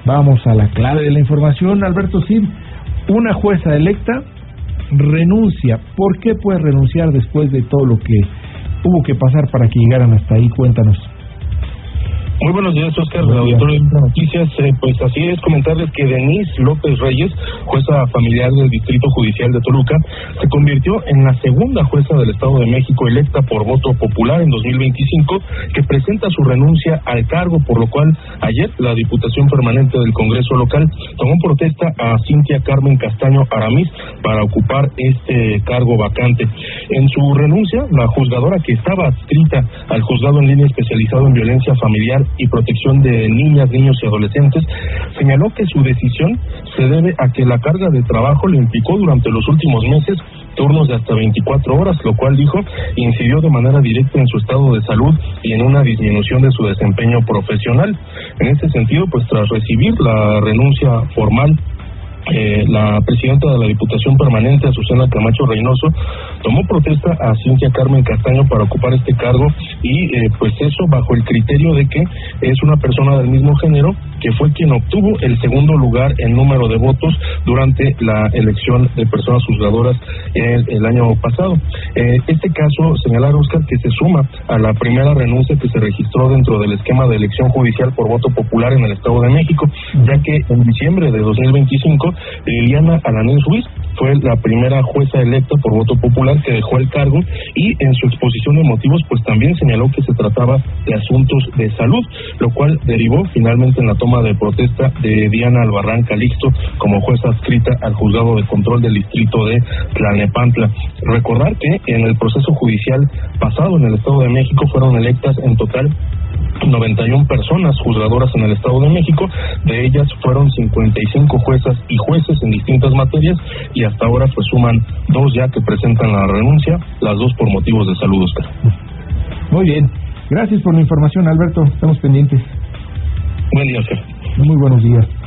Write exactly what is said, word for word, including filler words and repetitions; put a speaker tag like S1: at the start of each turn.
S1: Vamos a la clave de la información, Alberto Cid. Una jueza electa renuncia. ¿Por qué puede renunciar después de todo lo que hubo que pasar para que llegaran hasta ahí? Cuéntanos.
S2: Muy buenos días, Oscar, del auditorio de Noticias. Eh, pues así es, comentarles que Denise López Reyes, jueza familiar del Distrito Judicial de Toluca, se convirtió en la segunda jueza del Estado de México electa por voto popular en dos mil veinticinco, que presenta su renuncia al cargo, por lo cual ayer la Diputación Permanente del Congreso local tomó protesta a Cintia Carmen Castaño Aramis para ocupar este cargo vacante. En su renuncia, la juzgadora, que estaba adscrita al juzgado en línea especializado en violencia familiar y protección de niñas, niños y adolescentes, señaló que su decisión se debe a que la carga de trabajo le implicó durante los últimos meses turnos de hasta veinticuatro horas, lo cual, dijo, incidió de manera directa en su estado de salud y en una disminución de su desempeño profesional. En este sentido, pues tras recibir la renuncia formal, Eh, la presidenta de la Diputación Permanente, Azucena Camacho Reynoso, tomó protesta a Cintia Carmen Castaño para ocupar este cargo y eh, pues eso bajo el criterio de que es una persona del mismo género que fue quien obtuvo el segundo lugar en número de votos durante la elección de personas juzgadoras el, el año pasado. Eh, este caso, señalar, Oscar, que se suma a la primera renuncia que se registró dentro del esquema de elección judicial por voto popular en el Estado de México, ya que en diciembre de dos mil veinticinco Liliana Alanís Ruiz fue la primera jueza electa por voto popular que dejó el cargo, y en su exposición de motivos pues también señaló que se trataba de asuntos de salud, lo cual derivó finalmente en la toma de protesta de Diana Albarrán Calixto como jueza adscrita al juzgado de control del distrito de Tlalnepantla. Recordar que en el proceso judicial pasado en el Estado de México fueron electas en total noventa y una personas juzgadoras en el Estado de México. De ellas fueron cincuenta y cinco juezas y jueces en distintas materias, y hasta ahora pues suman dos ya que presentan la renuncia, las dos por motivos de salud, Oscar.
S1: Muy bien, gracias por la información, Alberto, estamos pendientes.
S2: Buen día, Oscar.
S1: Muy buenos días.